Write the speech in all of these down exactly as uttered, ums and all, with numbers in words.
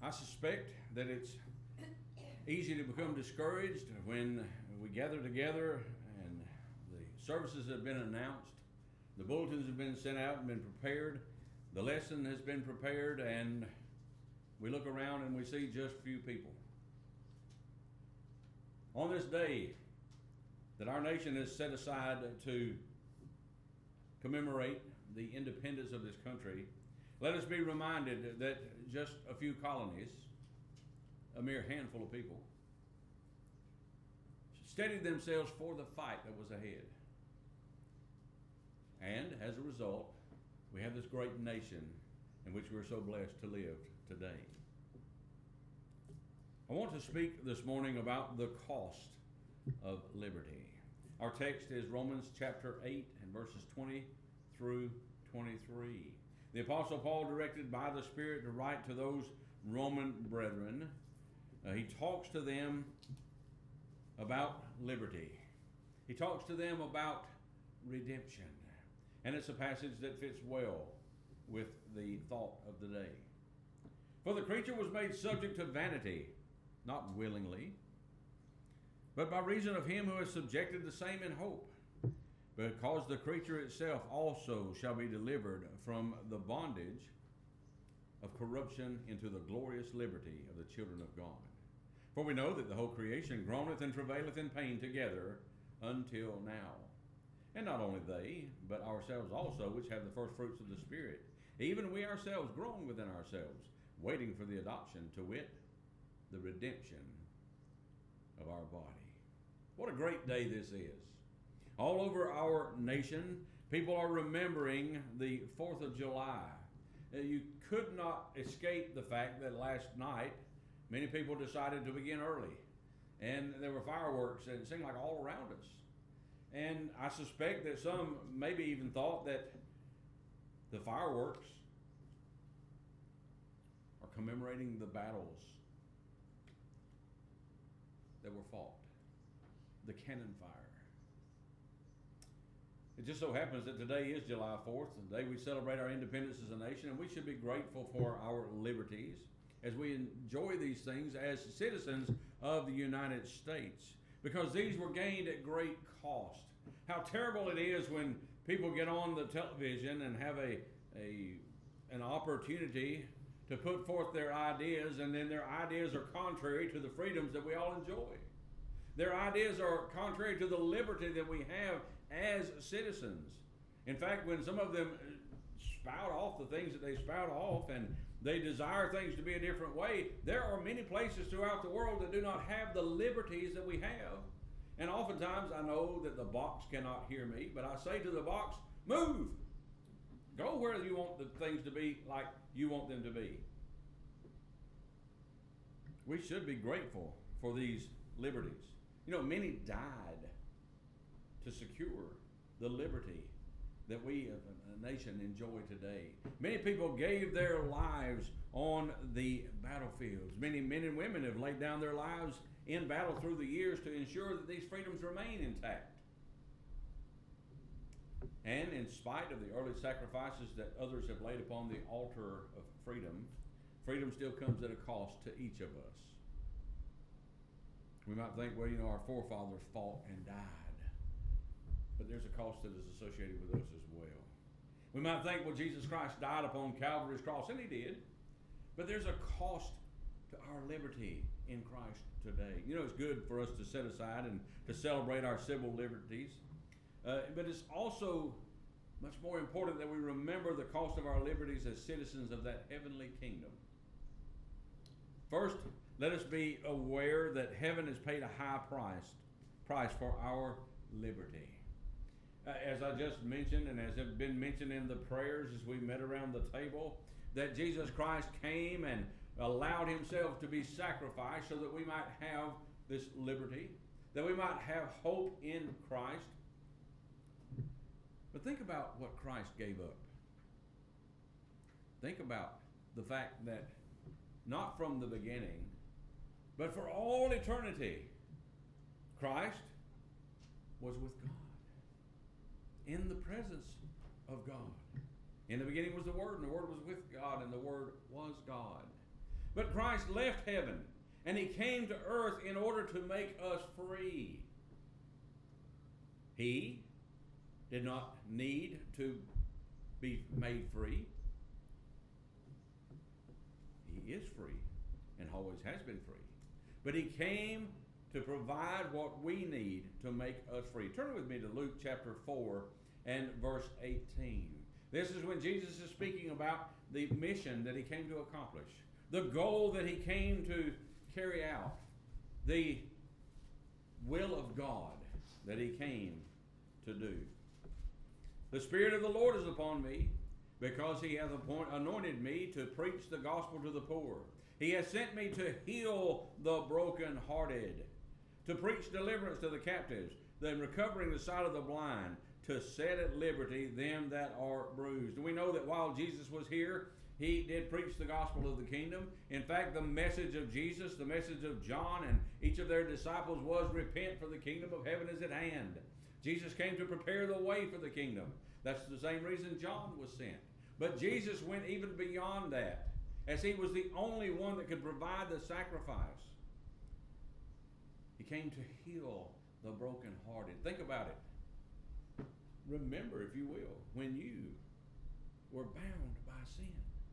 I suspect that it's easy to become discouraged when we gather together and the services have been announced, the bulletins have been sent out and been prepared, the lesson has been prepared, and we look around and we see just few people. On this day that our nation has set aside to commemorate the independence of this country, let us be reminded that just a few colonies, a mere handful of people, steadied themselves for the fight that was ahead. And as a result, we have this great nation in which we're so blessed to live today. I want to speak this morning about the cost of liberty. Our text is Romans chapter eight and verses twenty through twenty-three. The Apostle Paul, directed by the Spirit to write to those Roman brethren, uh, he talks to them about liberty. He talks to them about redemption. And it's a passage that fits well with the thought of the day. For the creature was made subject to vanity, not willingly, but by reason of him who has subjected the same in hope, because the creature itself also shall be delivered from the bondage of corruption into the glorious liberty of the children of God. For we know that the whole creation groaneth and travaileth in pain together until now. And not only they, but ourselves also, which have the first fruits of the Spirit, even we ourselves groan within ourselves, waiting for the adoption, to wit, the redemption of our body. What a great day this is. All over our nation, people are remembering the fourth of July. You could not escape the fact that last night, many people decided to begin early. And there were fireworks, and it seemed like all around us. And I suspect that some maybe even thought that the fireworks are commemorating the battles that were fought, the cannon fire. It just so happens that today is July fourth, the day we celebrate our independence as a nation, and we should be grateful for our liberties as we enjoy these things as citizens of the United States, because these were gained at great cost. How terrible it is when people get on the television and have a, a an opportunity to put forth their ideas, and then their ideas are contrary to the freedoms that we all enjoy. Their ideas are contrary to the liberty that we have as citizens. In fact, when some of them spout off the things that they spout off and they desire things to be a different way, there are many places throughout the world that do not have the liberties that we have. And oftentimes I know that the box cannot hear me, but I say to the box, move! Go where you want the things to be like you want them to be. We should be grateful for these liberties. You know, many died to secure the liberty that we as a nation enjoy today. Many people gave their lives on the battlefields. Many men and women have laid down their lives in battle through the years to ensure that these freedoms remain intact. And in spite of the early sacrifices that others have laid upon the altar of freedom, freedom still comes at a cost to each of us. We might think, well, you know, our forefathers fought and died. But there's a cost that is associated with us as well. We might think, well, Jesus Christ died upon Calvary's cross, and he did. But there's a cost to our liberty in Christ today. You know, it's good for us to set aside and to celebrate our civil liberties. Uh, but it's also much more important that we remember the cost of our liberties as citizens of that heavenly kingdom. First, let us be aware that heaven has paid a high price, price for our liberty. Uh, as I just mentioned, and as has been mentioned in the prayers as we met around the table, that Jesus Christ came and allowed himself to be sacrificed so that we might have this liberty, that we might have hope in Christ. But think about what Christ gave up. Think about the fact that not from the beginning, but for all eternity, Christ was with God, in the presence of God. In the beginning was the Word, and the Word was with God, and the Word was God. But Christ left heaven, and he came to earth in order to make us free. He did not need to be made free. He is free and always has been free. But he came to provide what we need to make us free. Turn with me to Luke chapter four and verse eighteen. This is when Jesus is speaking about the mission that he came to accomplish, the goal that he came to carry out, the will of God that he came to do. The Spirit of the Lord is upon me, because he hath appoint, anointed me to preach the gospel to the poor. He has sent me to heal the brokenhearted, to preach deliverance to the captives, then recovering the sight of the blind, to set at liberty them that are bruised. And we know that while Jesus was here, he did preach the gospel of the kingdom. In fact, the message of Jesus, the message of John and each of their disciples was, repent, for the kingdom of heaven is at hand. Jesus came to prepare the way for the kingdom. That's the same reason John was sent. But Jesus went even beyond that, as he was the only one that could provide the sacrifice. He came to heal the brokenhearted. Think about it. Remember, if you will, when you were bound by sin,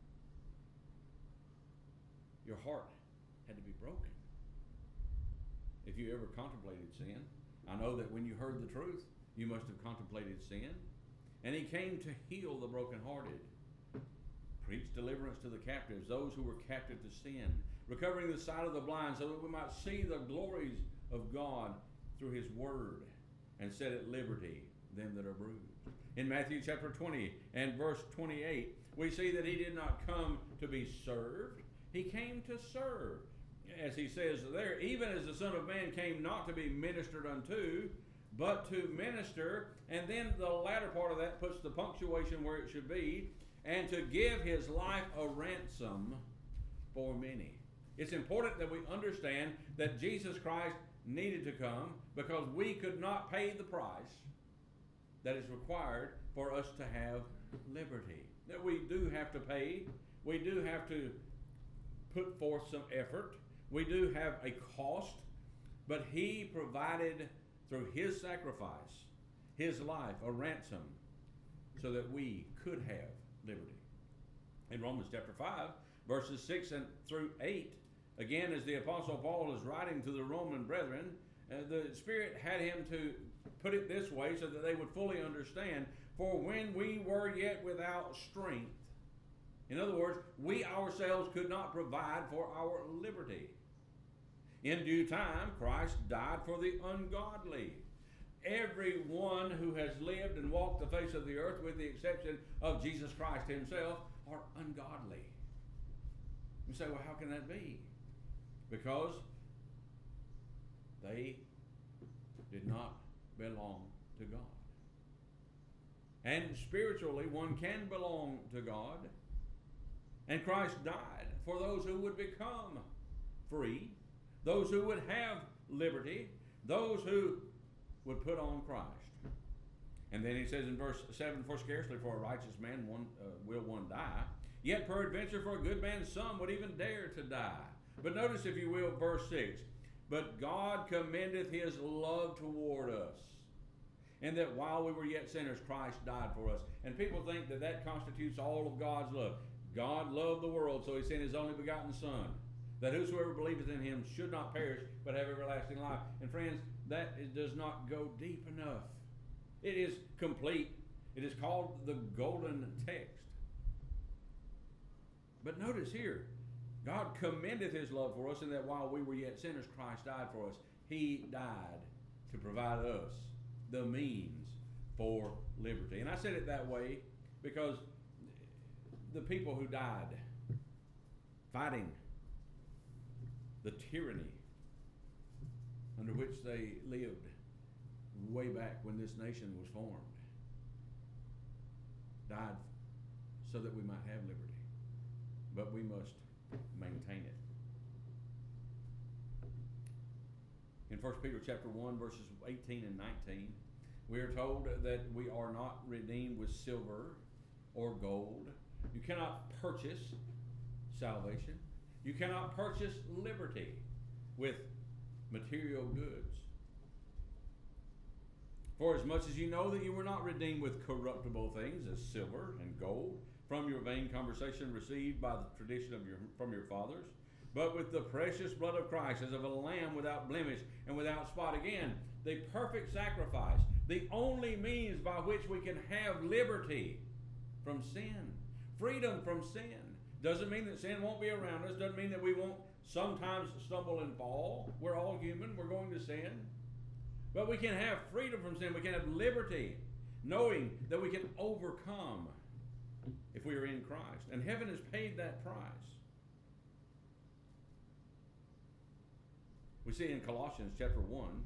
your heart had to be broken. If you ever contemplated sin, I know that when you heard the truth, you must have contemplated sin. And he came to heal the brokenhearted, preach deliverance to the captives, those who were captive to sin, recovering the sight of the blind, so that we might see the glories of God through his word, and set at liberty them that are bruised. In Matthew chapter twenty and verse twenty-eight, we see that he did not come to be served. He came to serve. As he says there, even as the Son of Man came not to be ministered unto, but to minister. And then the latter part of that puts the punctuation where it should be, and to give his life a ransom for many. It's important that we understand that Jesus Christ needed to come because we could not pay the price that is required for us to have liberty. That we do have to pay. We do have to put forth some effort. We do have a cost. But he provided through his sacrifice, his life, a ransom so that we could have liberty. In Romans chapter five, verses six and through eight, again, as the Apostle Paul is writing to the Roman brethren, uh, the Spirit had him to put it this way so that they would fully understand. For when we were yet without strength, in other words, we ourselves could not provide for our liberty. In due time, Christ died for the ungodly. Everyone who has lived and walked the face of the earth, with the exception of Jesus Christ himself, are ungodly. You say, well, how can that be? Because they did not belong to God. And spiritually, one can belong to God. And Christ died for those who would become free, those who would have liberty, those who would put on Christ. And then he says in verse seven, for scarcely for a righteous man one uh, will one die, yet peradventure for a good man some would even dare to die. But notice, if you will, verse six, but God commendeth his love toward us, and that while we were yet sinners, Christ died for us. And people think that that constitutes all of God's love. God loved the world, so he sent his only begotten Son, that whosoever believeth in him should not perish, but have everlasting life. And friends, that is, does not go deep enough. It is complete. It is called the golden text. But notice here, God commendeth his love for us, in that while we were yet sinners, Christ died for us. He died to provide us the means for liberty. And I said it that way because the people who died fighting the tyranny under which they lived way back when this nation was formed died so that we might have liberty. But we must maintain it. In First Peter chapter one, verses eighteen and nineteen, we are told that we are not redeemed with silver or gold. You cannot purchase salvation. You cannot purchase liberty with material goods. For as much as you know that you were not redeemed with corruptible things as silver and gold from your vain conversation received by the tradition of your from your fathers, but with the precious blood of Christ as of a lamb without blemish and without spot. Again, the perfect sacrifice, the only means by which we can have liberty from sin, freedom from sin. Doesn't mean that sin won't be around us. Doesn't mean that we won't sometimes stumble and fall. We're all human. We're going to sin. But we can have freedom from sin. We can have liberty, knowing that we can overcome if we are in Christ. And heaven has paid that price. We see in Colossians chapter one,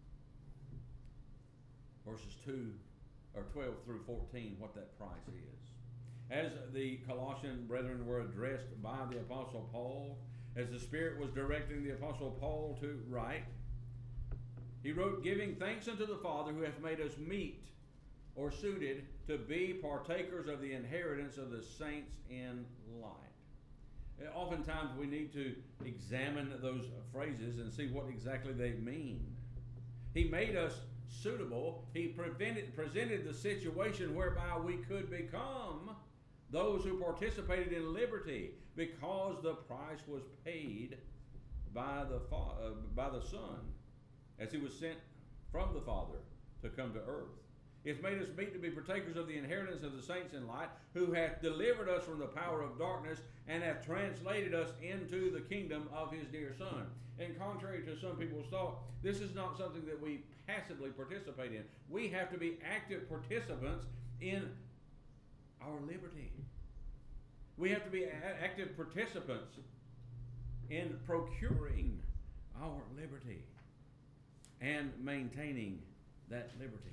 verses two or twelve through fourteen, what that price is. As the Colossian brethren were addressed by the Apostle Paul, as the Spirit was directing the Apostle Paul to write, he wrote, giving thanks unto the Father who hath made us meet or suited to be partakers of the inheritance of the saints in light. Oftentimes we need to examine those phrases and see what exactly they mean. He made us suitable. He prevented, presented the situation whereby we could become those who participated in liberty because the price was paid by the, uh, by the Son as he was sent from the Father to come to earth. It's made us meet to be partakers of the inheritance of the saints in light, who hath delivered us from the power of darkness and hath translated us into the kingdom of his dear Son. And contrary to some people's thought, this is not something that we passively participate in. We have to be active participants in our liberty. We have to be a- active participants in procuring our liberty and maintaining that liberty.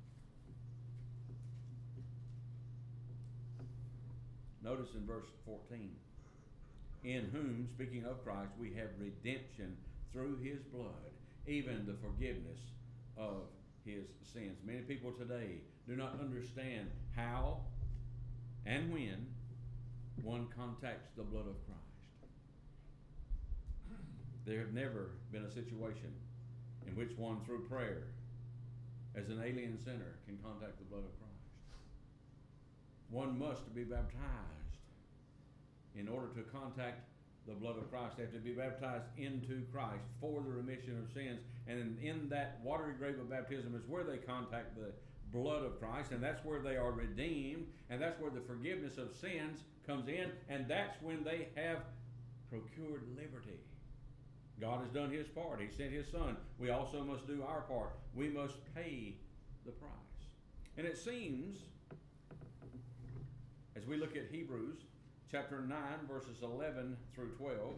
Notice in verse fourteen, in whom, speaking of Christ, we have redemption through his blood, even the forgiveness of his sins. Many people today do not understand how and when one contacts the blood of Christ. There have never been a situation in which one, through prayer, as an alien sinner, can contact the blood of Christ. One must be baptized in order to contact the blood of Christ. They have to be baptized into Christ for the remission of sins. And in that watery grave of baptism is where they contact the blood of Christ, and that's where they are redeemed, and that's where the forgiveness of sins comes in, and that's when they have procured liberty. God has done his part. He sent his Son. We also must do our part. We must pay the price. And it seems, as we look at Hebrews chapter nine, verses eleven through twelve,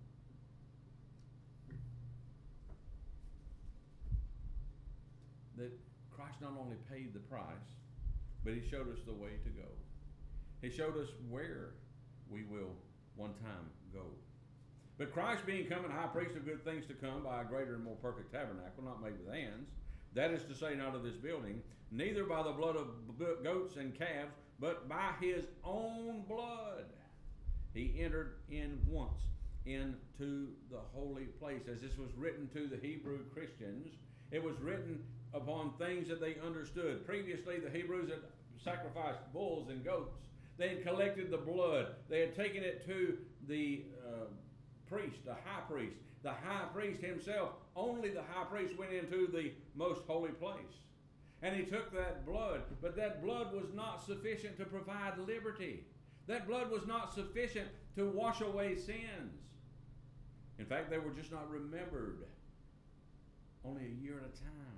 that Christ not only paid the price, but he showed us the way to go. He showed us where we will one time go. But Christ being come and high priest of good things to come by a greater and more perfect tabernacle, not made with hands, that is to say, not of this building, neither by the blood of goats and calves, but by his own blood, he entered in once into the holy place. As this was written to the Hebrew Christians, it was written upon things that they understood. Previously, the Hebrews had sacrificed bulls and goats. They had collected the blood. They had taken it to the uh, priest, the high priest. The high priest himself, only the high priest went into the most holy place. And he took that blood, but that blood was not sufficient to provide liberty. That blood was not sufficient to wash away sins. In fact, they were just not remembered. Only a year at a time.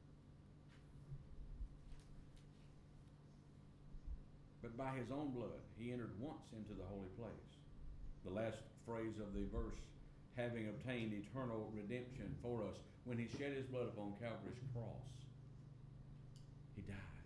But by his own blood, he entered once into the holy place. The last phrase of the verse, having obtained eternal redemption for us, when he shed his blood upon Calvary's cross, he died.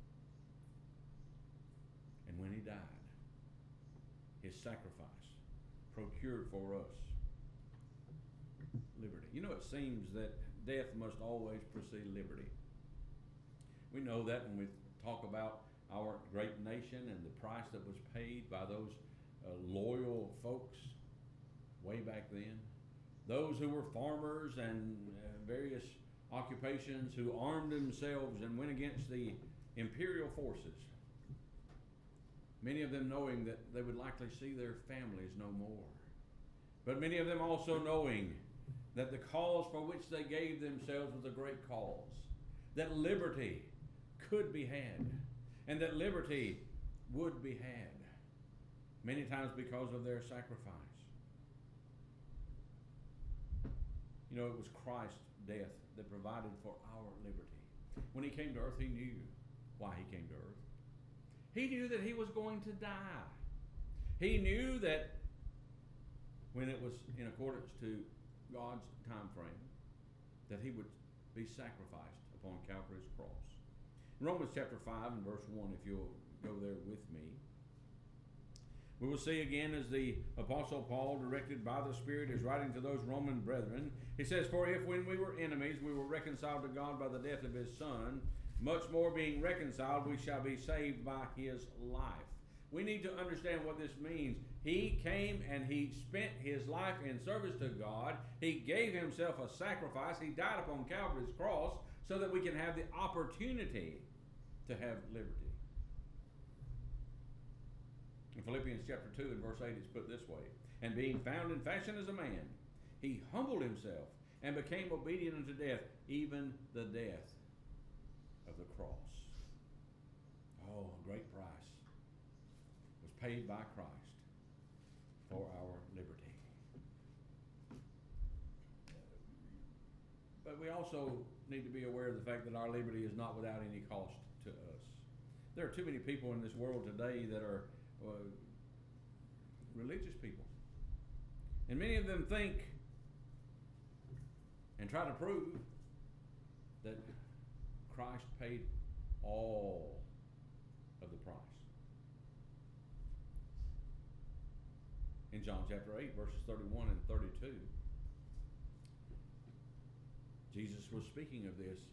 And when he died, his sacrifice procured for us liberty. You know, it seems that death must always precede liberty. We know that when we talk about our great nation and the price that was paid by those uh, loyal folks way back then. Those who were farmers and uh, various occupations who armed themselves and went against the imperial forces. Many of them knowing that they would likely see their families no more. But many of them also knowing that the cause for which they gave themselves was a great cause. That liberty could be had. And that liberty would be had. Many times because of their sacrifice. You know, it was Christ's death that provided for our liberty. When he came to earth, he knew why he came to earth. He knew that he was going to die. He knew that when it was in accordance to God's time frame, that he would be sacrificed upon Calvary's cross. In Romans chapter five and verse one, if you'll go there with me, we will see again as the Apostle Paul, directed by the Spirit, is writing to those Roman brethren. He says, "For if when we were enemies we were reconciled to God by the death of his Son, much more being reconciled we shall be saved by his life." We need to understand what this means. He came and he spent his life in service to God. He gave himself a sacrifice. He died upon Calvary's cross so that we can have the opportunity to have liberty. In Philippians chapter two and verse eight, it's put this way: "And being found in fashion as a man, he humbled himself and became obedient unto death, even the death of the cross." Oh, a great price was paid by Christ for our liberty. But we also need to be aware of the fact that our liberty is not without any cost to us. There are too many people in this world today that are uh, religious people. And many of them think and try to prove that Christ paid all of the price. In John chapter eight, verses thirty-one and thirty-two, Jesus was speaking of this,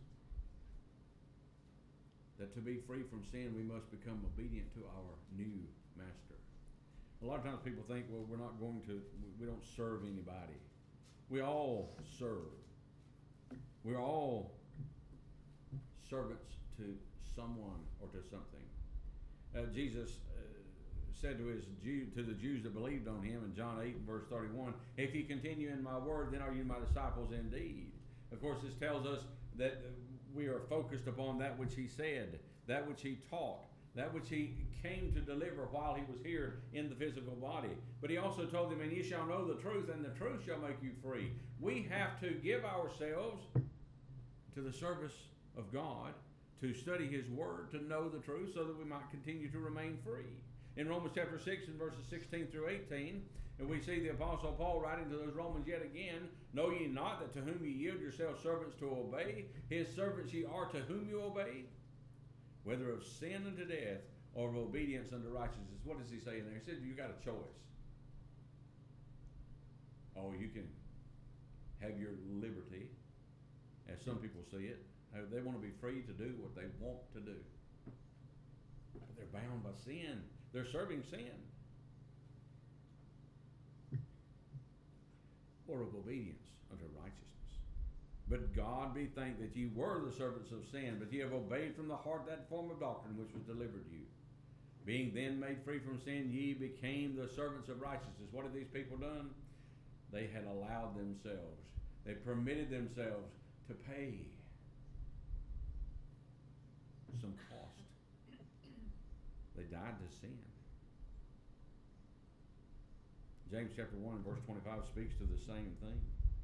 that to be free from sin, we must become obedient to our new master. A lot of times people think, well, we're not going to, we don't serve anybody. We all serve. We're all servants to someone or to something. Uh, Jesus uh, said to his Jew, to the Jews that believed on him in John eight and verse thirty-one, "If you continue in my word, then are you my disciples indeed." Of course, this tells us that we are focused upon that which he said, that which he taught, that which he came to deliver while he was here in the physical body. But he also told them, "And ye shall know the truth, and the truth shall make you free." We have to give ourselves to the service of God, to study his word, to know the truth, so that we might continue to remain free. In Romans chapter six and verses sixteen through eighteen, and we see the Apostle Paul writing to those Romans yet again, "Know ye not that to whom ye yield yourselves servants to obey, his servants ye are to whom you obey? Whether of sin unto death, or of obedience unto righteousness." What does he say in there? He said, you got a choice. Oh, you can have your liberty, as some people see it. They want to be free to do what they want to do. But they're bound by sin. They're serving sin. Or of obedience unto righteousness. But God be thanked that ye were the servants of sin, but ye have obeyed from the heart that form of doctrine which was delivered you. Being then made free from sin, ye became the servants of righteousness. What have these people done? They had allowed themselves, they permitted themselves to pay some cost. They died to sin. James chapter one and verse twenty-five speaks to the same thing.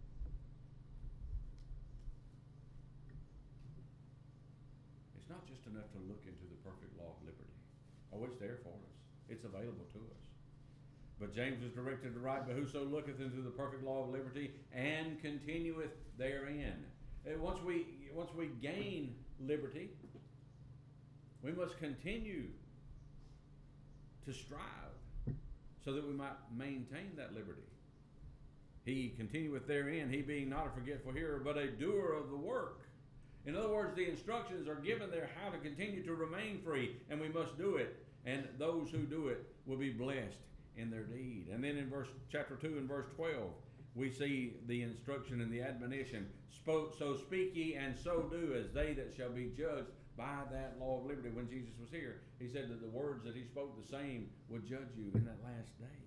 It's not just enough to look into the perfect law of liberty. Oh, it's there for us. It's available to us. But James is directed to write, "But whoso looketh into the perfect law of liberty and continueth therein." And once we once we gain liberty, we must continue to strive so that we might maintain that liberty. He continueth therein, he being not a forgetful hearer, but a doer of the work. In other words, the instructions are given there how to continue to remain free, and we must do it. And those who do it will be blessed in their deed. And then in verse chapter two and verse twelve, we see the instruction and the admonition. Spoke, so speak ye and so do as they that shall be judged by that law of liberty. When Jesus was here, he said that the words that he spoke, the same would judge you in that last day.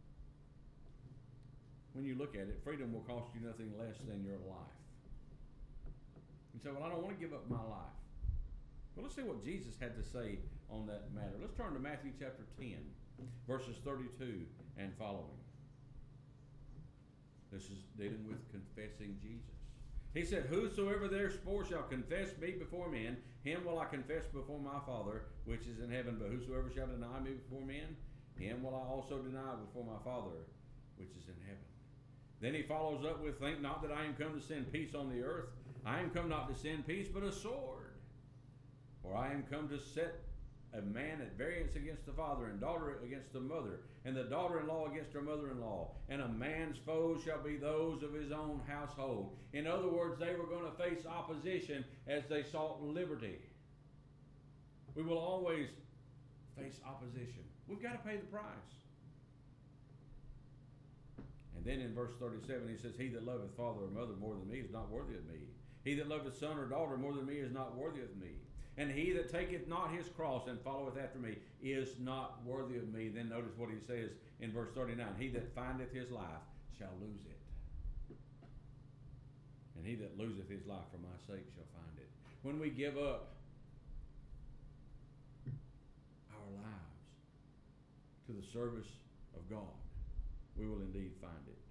When you look at it, freedom will cost you nothing less than your life. You say, well, I don't want to give up my life. Well, let's see what Jesus had to say on that matter. Let's turn to Matthew chapter ten, verses thirty-two and following. This is dealing with confessing Jesus. He said, whosoever therefore shall confess me before men, him will I confess before my Father which is in heaven. But whosoever shall deny me before men, him will I also deny before my Father which is in heaven. Then he follows up with, think not that I am come to send peace on the earth. I am come not to send peace, but a sword. For I am come to set a man at variance against the father, and daughter against the mother, and the daughter-in-law against her mother-in-law. And a man's foes shall be those of his own household. In other words, they were going to face opposition as they sought liberty. We will always face opposition. We've got to pay the price. And then in verse thirty-seven, he says, he that loveth father or mother more than me is not worthy of me. He that loveth son or daughter more than me is not worthy of me. And he that taketh not his cross and followeth after me is not worthy of me. Then notice what he says in verse thirty-nine. He that findeth his life shall lose it. And he that loseth his life for my sake shall find it. When we give up our lives to the service of God, we will indeed find it.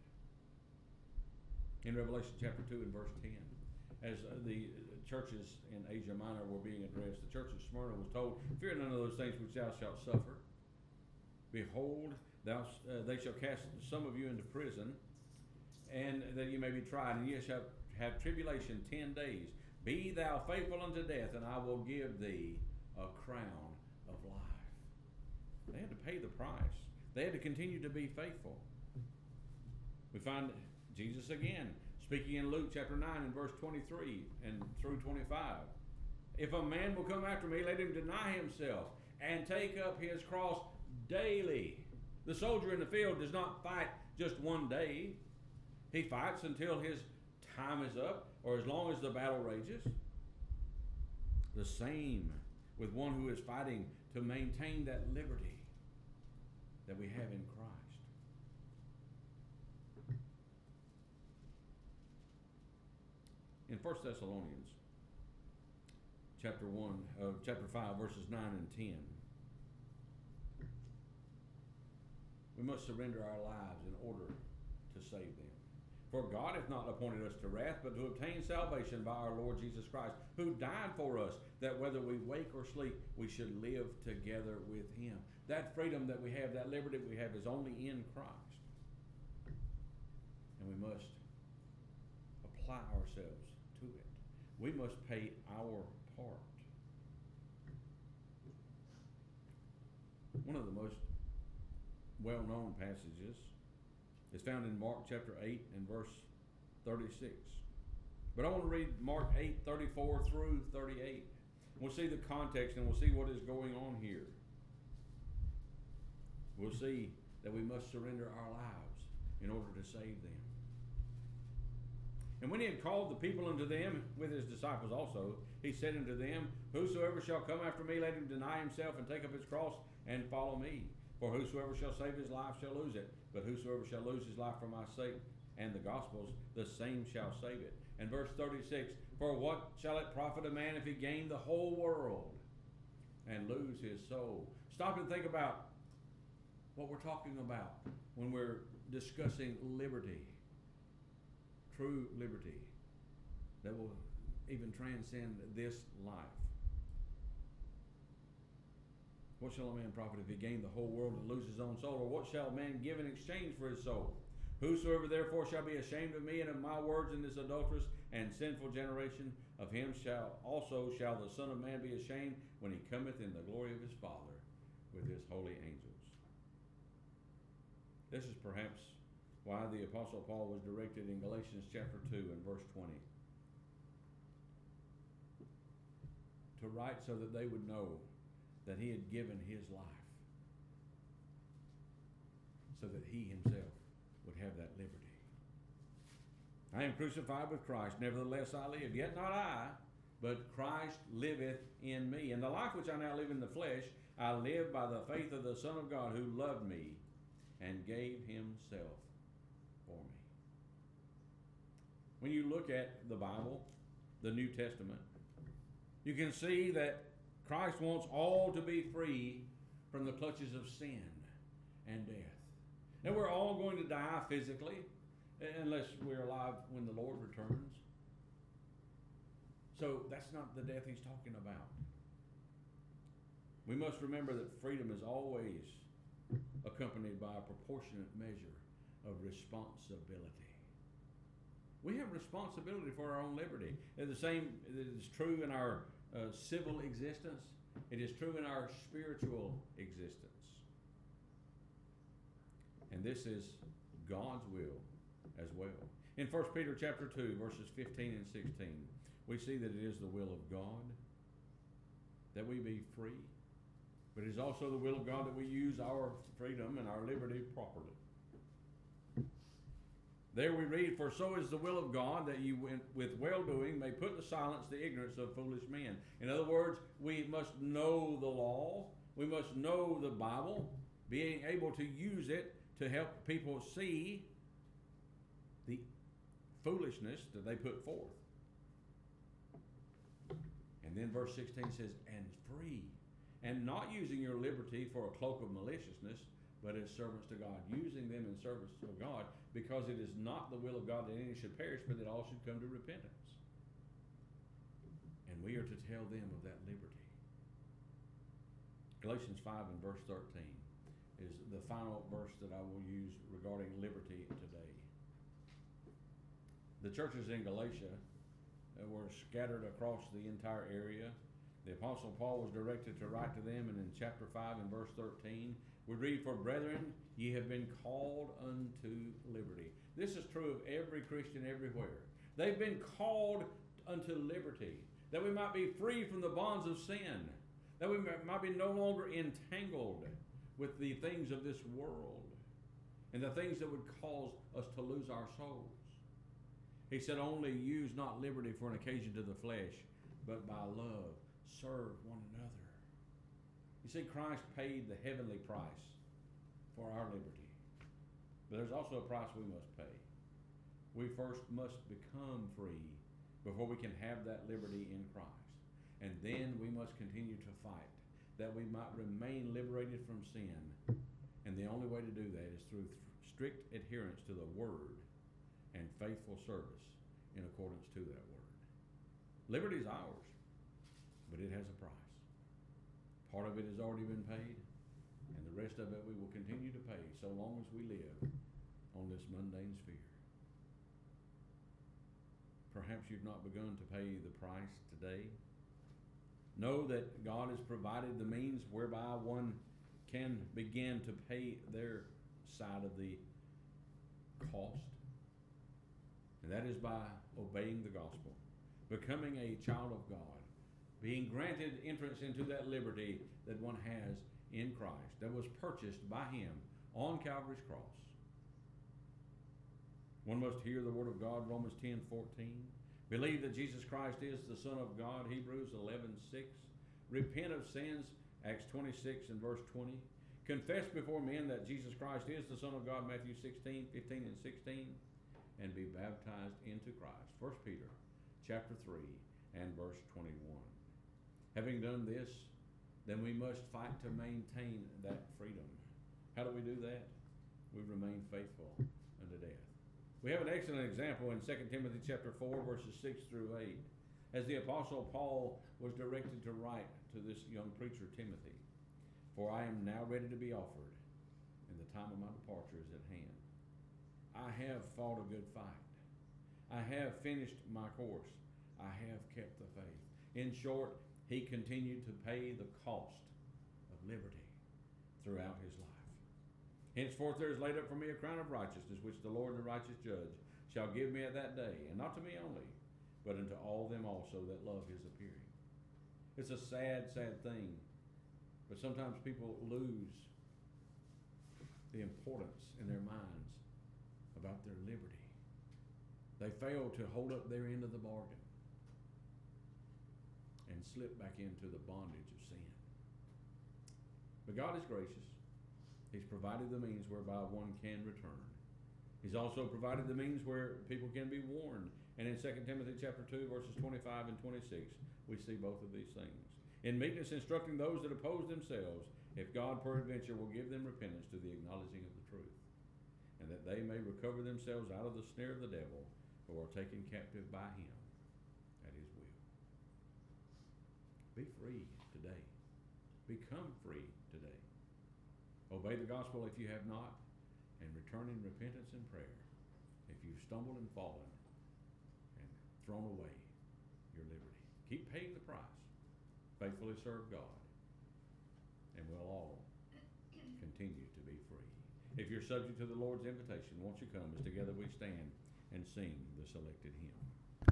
In Revelation chapter two and verse ten, as the churches in Asia Minor were being addressed, the church of Smyrna was told, fear none of those things which thou shalt suffer. Behold, thou, uh, they shall cast some of you into prison, and that you may be tried, and ye shall have tribulation ten days. Be thou faithful unto death, and I will give thee a crown of life. They had to pay the price. They had to continue to be faithful. We find Jesus again speaking in Luke chapter nine and verse twenty-three and through twenty-five. If a man will come after me, let him deny himself and take up his cross daily. The soldier in the field does not fight just one day. He fights until his time is up, or as long as the battle rages. The same with one who is fighting to maintain that liberty that we have in Christ. In First Thessalonians chapter one, uh, chapter five, verses nine and ten, we must surrender our lives in order to save them. For God hath not appointed us to wrath, but to obtain salvation by our Lord Jesus Christ, who died for us, that whether we wake or sleep, we should live together with him. That freedom that we have, that liberty we have, is only in Christ. And we must apply ourselves to it. We must pay our part. One of the most well-known passages is found in Mark chapter eight and verse thirty-six. But I want to read Mark eight, thirty-four through thirty-eight. We'll see the context and we'll see what is going on here. We'll see that we must surrender our lives in order to save them. And when he had called the people unto them, with his disciples also, he said unto them, whosoever shall come after me, let him deny himself and take up his cross and follow me. For whosoever shall save his life shall lose it, but whosoever shall lose his life for my sake and the gospel's, the same shall save it. And verse thirty-six, for what shall it profit a man if he gain the whole world and lose his soul? Stop and think about what we're talking about when we're discussing liberty. True liberty that will even transcend this life. What shall a man profit if he gain the whole world and lose his own soul? Or what shall a man give in exchange for his soul? Whosoever therefore shall be ashamed of me and of my words in this adulterous and sinful generation, of him shall also shall the Son of Man be ashamed when he cometh in the glory of his Father with his holy angels. This is perhaps why the Apostle Paul was directed in Galatians chapter two and verse twenty to write so that they would know that he had given his life. so that he himself would have that liberty. I am crucified with Christ, nevertheless I live, yet not I, but Christ liveth in me. And the life which I now live in the flesh, I live by the faith of the Son of God who loved me and gave himself for me. When you look at the Bible, the New Testament, you can see that Christ wants all to be free from the clutches of sin and death. Now, we're all going to die physically, unless we're alive when the Lord returns. So that's not the death he's talking about. We must remember that freedom is always accompanied by a proportionate measure of responsibility. We have responsibility for our own liberty. And the same is true in our uh, civil existence. It is true in our spiritual existence. And this is God's will as well. In First Peter chapter two, verses fifteen and sixteen, we see that it is the will of God that we be free, but it is also the will of God that we use our freedom and our liberty properly. There we read, for so is the will of God that you with well-doing may put to silence the ignorance of foolish men. In other words, we must know the law. We must know the Bible, being able to use it to help people see the foolishness that they put forth. And then verse sixteen says, and free, and not using your liberty for a cloak of maliciousness, but as servants to God, using them in service to God, because it is not the will of God that any should perish, but that all should come to repentance. And we are to tell them of that liberty. Galatians five and verse thirteen is the final verse that I will use regarding liberty today. The churches in Galatia uh, were scattered across the entire area. The Apostle Paul was directed to write to them, and in chapter five and verse thirteen, we read, for brethren, ye have been called unto liberty. This is true of every Christian everywhere. They've been called unto liberty, that we might be free from the bonds of sin, that we might be no longer entangled with the things of this world and the things that would cause us to lose our souls. He said, only use not liberty for an occasion to the flesh, but by love serve one another. You see, Christ paid the heavenly price for our liberty. But there's also a price we must pay. We first must become free before we can have that liberty in Christ. And then we must continue to fight that we might remain liberated from sin. And the only way to do that is through th- strict adherence to the Word and faithful service in accordance to that Word. Liberty is ours, but it has a price. Part of it has already been paid, and the rest of it we will continue to pay so long as we live on this mundane sphere. Perhaps you've not begun to pay the price today. Know that God has provided the means whereby one can begin to pay their side of the cost. And that is by obeying the gospel, becoming a child of God, being granted entrance into that liberty that one has in Christ, that was purchased by Him on Calvary's cross. One must hear the word of God, Romans ten fourteen. Believe that Jesus Christ is the Son of God, Hebrews eleven six. Repent of sins, Acts twenty-six and verse twenty. Confess before men that Jesus Christ is the Son of God, Matthew sixteen fifteen and sixteen. And be baptized into Christ, First Peter chapter three and verse twenty-one. Having done this, then we must fight to maintain that freedom. How do we do that? We remain faithful unto death. We have an excellent example in Second Timothy chapter four, verses six through eight, as the Apostle Paul was directed to write to this young preacher Timothy. For I am now ready to be offered, and the time of my departure is at hand. I have fought a good fight. I have finished my course. I have kept the faith. In short, he continued to pay the cost of liberty throughout his life. Henceforth there is laid up for me a crown of righteousness, which the Lord the righteous judge shall give me at that day, and not to me only, but unto all them also that love his appearing. It's a sad, sad thing, but sometimes people lose the importance in their minds about their liberty. They fail to hold up their end of the bargain and slip back into the bondage of sin. But God is gracious. He's provided the means whereby one can return. He's also provided the means where people can be warned. And in Second Timothy chapter two, verses twenty-five and twenty-six, we see both of these things. In meekness instructing those that oppose themselves, if God peradventure will give them repentance to the acknowledging of the truth, and that they may recover themselves out of the snare of the devil, who are taken captive by him at his will. Be free today. Become free today. Obey the gospel if you have not, and return in repentance and prayer if you've stumbled and fallen and thrown away your liberty. Keep paying the price. Faithfully serve God, and we'll all continue to be free. If you're subject to the Lord's invitation, won't you come as together we stand and sing the selected hymn?